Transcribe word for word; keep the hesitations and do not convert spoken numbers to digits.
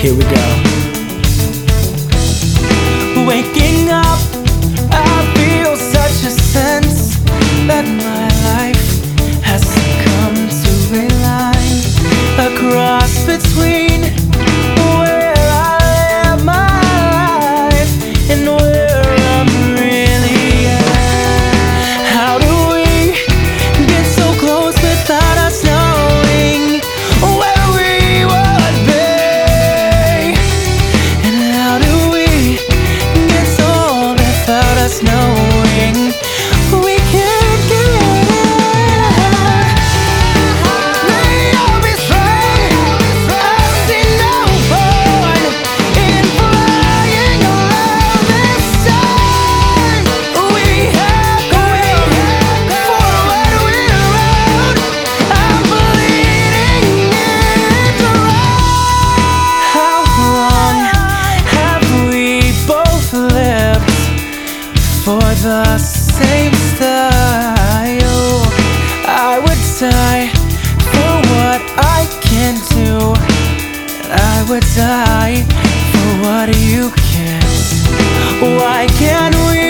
Here we go. Waking up, I feel such a sense that my life has come to a line, a cross between where I live my life and where I'm really at. How do we get so close without us knowing where we would be? And how do we get so old without us knowing we can't get it? May all be strong, I see no point in flying around this time. We have to wait forward we're around. I'm bleeding it dry. How long have we both lived for the same style? I would die for what I can do. I would die for what you can't. Why can't we